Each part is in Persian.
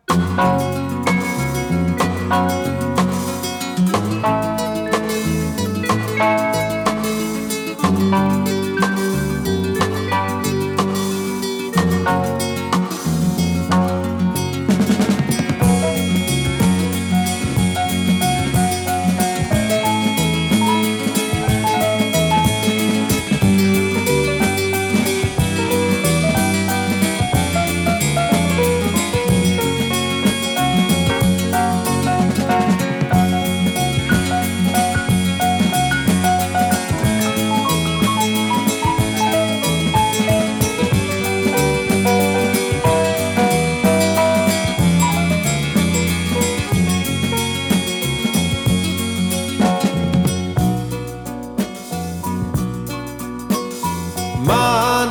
من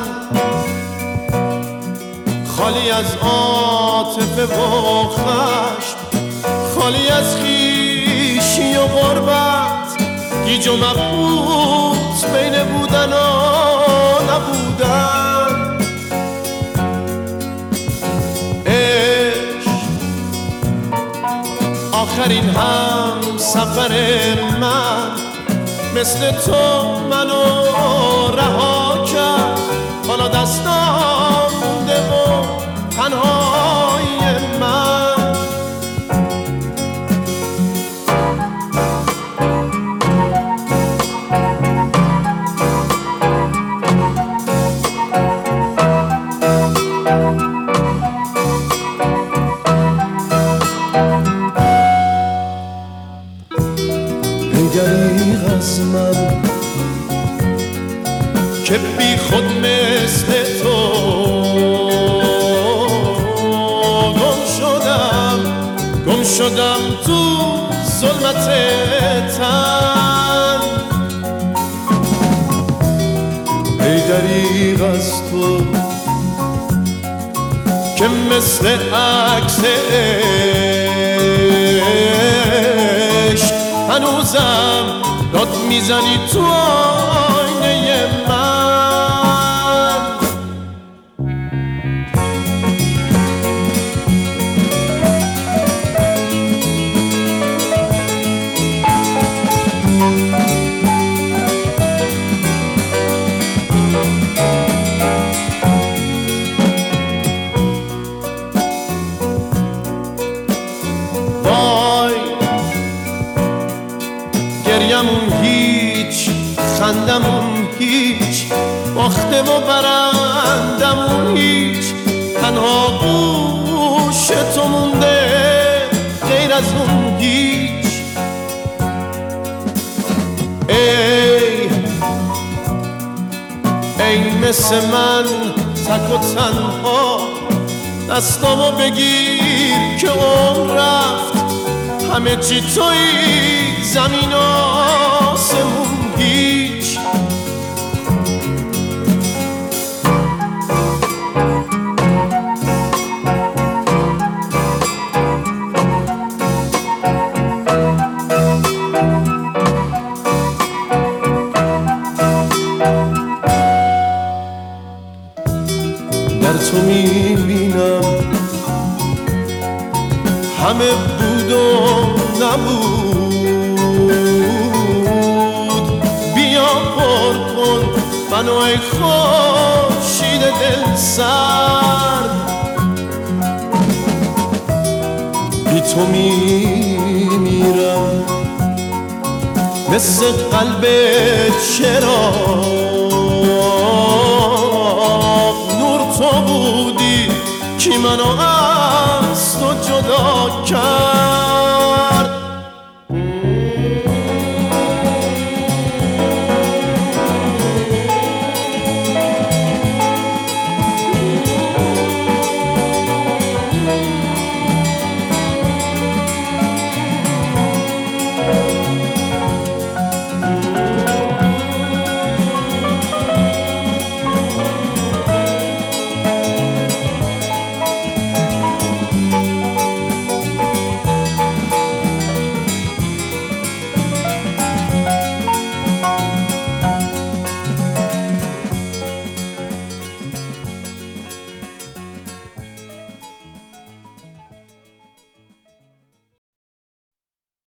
خالی از عاطفه و خشم، خالی از خویشی و غربت، گیج و مبهوت بین بودن و نبودن. عشق آخرین هم سفر من، مثل تو منو رها کرد. حالا دستام مونده و تنهای من. ای دریغ از من که بی خود مثل تو گم شدم تو ظلمت تن. ای دریغ از تو که مثل عکس عشق هنوزم داد میزنی تو آینه من. وای گریمون هیچ، خندمون هیچ، باخته و برندمون هیچ. تنها گوش تو مونده غیر از اون هیچ. ای مثل من تک و تنها، دستامو بگیر که عمر رفت. همه چی تویی، زمین و آسمون هیچ. در تو میبینم همه بود و نبود. بیا پر کن منو ای خورشید دل سرد. بی تو میمیرم مثل قلب چراغ. نور تو بودی که منو از تو جدا کرد.